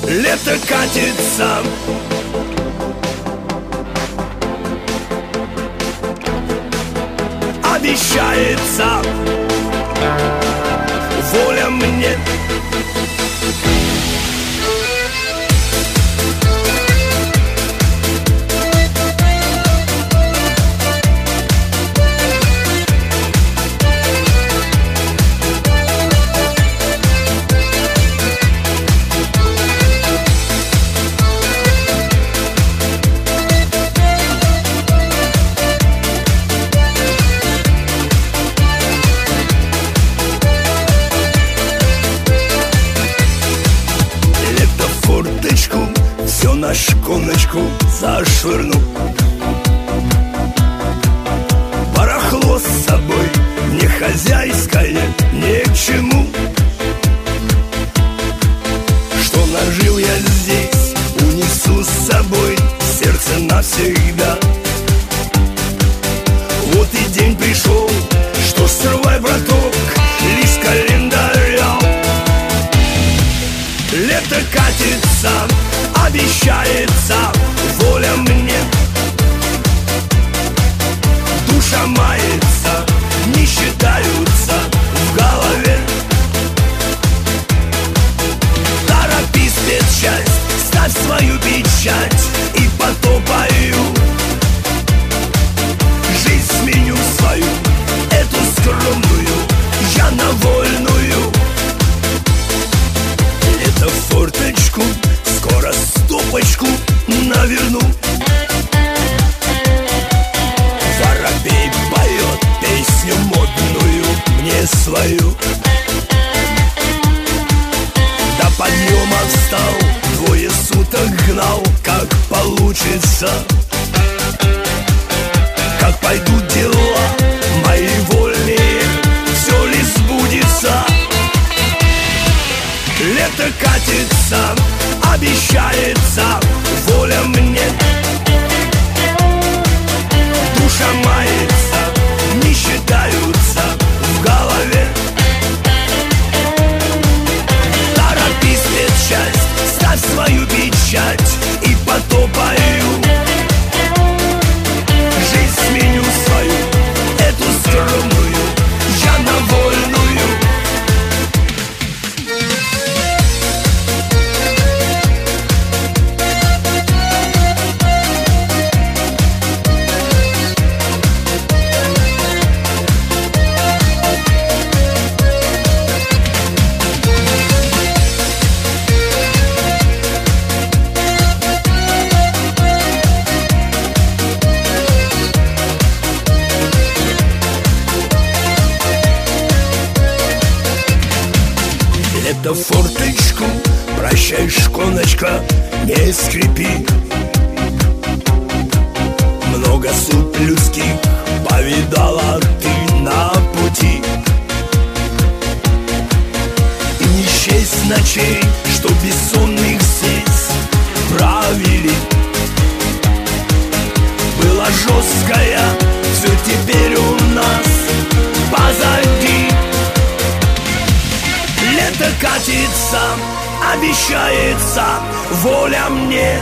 Лето катится, обещается воля мне. Все на шконочку зашвырну, барахло с собой не хозяйское, ни к чему. Что нажил я здесь, унесу с собой в сердце навсегда. Вот и день пришел, что срывай, браток, лист календаря. Лето катится, обещается воля мне. Душа мается, не считаются в голове. Торопись, спецчасть, ставь свою печать и потопаю. Жизнь сменю свою, эту скромную, я на вольную. Лето в форточку, скоро стопочку наверну. Воробей поет песню модную мне свою. До подъема встал, двое суток гнал, как получится. Как пойдут дела мои вольные, все ли сбудется? Лето катится, обещается воля мне. Душа мается, не считаются в голове. Торопись, спецчасть, ставь свою печать и потопаю. Жизнь сменю свою, эту скромную, я на вольную. Это форточку, прощай, шконочка, не скрипи. Много суд людских повидала ты на пути. И не счесть ночей, что бессонных здесь правили. Была жесткая, все теперь у нас позади. Лето катится, обещается воля мне.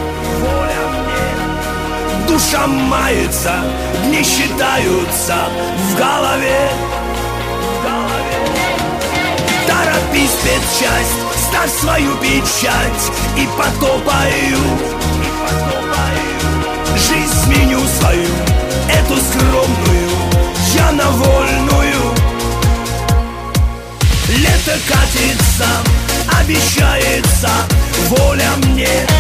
Душа мается, дни считаются в голове. Торопись, спецчасть, ставь свою печать и потопаю. Жизнь сменю свою, эту скромную, я на вольную. Лето катится, обещается воля мне.